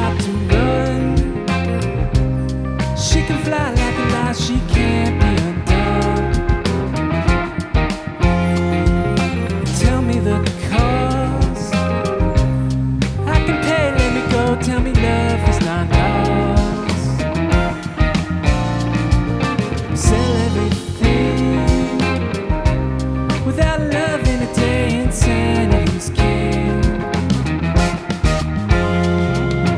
not to run. She can fly like a lie, she can't be undone. Tell me the cause, I can pay, let me go. Tell me love